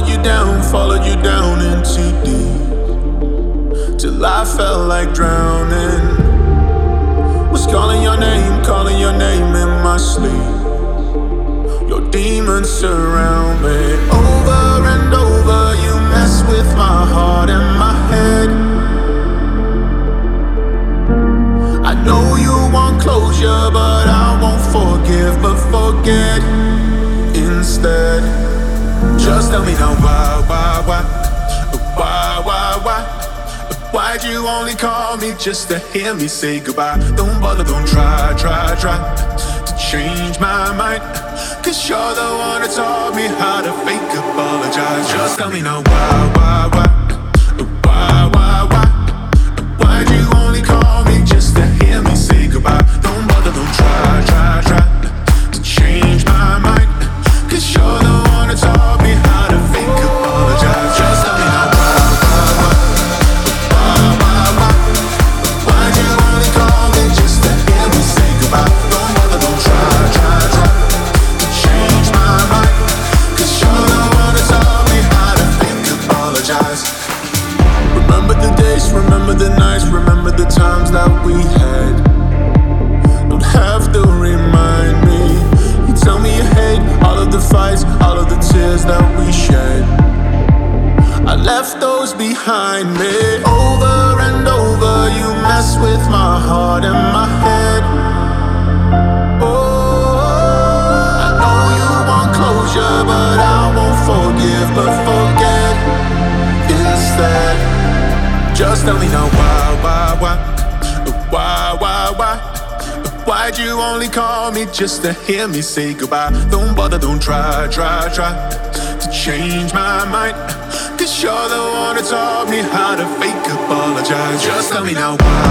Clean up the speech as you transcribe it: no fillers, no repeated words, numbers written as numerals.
followed you down into deep, till I felt like drowning. Was calling your name in my sleep. Your demons surround me. Over and over, you mess with my heart and my head. I know you want closure, but I won't forgive, but forget instead. Just tell me now why? Why'd you only call me just to hear me say goodbye? Don't bother, don't try to change my mind, 'cause you're the one that taught me how to fake apologize. Just tell me now why? Why'd you only call me just to hear me say goodbye? Don't bother, don't try to change my mind, 'cause you're the one that taught me how to fake apologize. Just tell me now why'd you only call me just to hear me say goodbye? Don't bother, don't try to change my mind, 'cause you're the one that taught me how to fake apologize. Remember the days, remember the nights, remember the times that we had. Don't have to remind me. You tell me you hate all of the fights, all of the tears that we shed. I left those behind me. Over and over, you mess with my heart and my head. Oh, I know you want closure, but I won't forgive, but forget instead. Just tell me now why? Why'd you only call me just to hear me say goodbye? Don't bother, don't try to change my mind, 'cause you're the one that taught me how to fake apologize. Just tell me now why?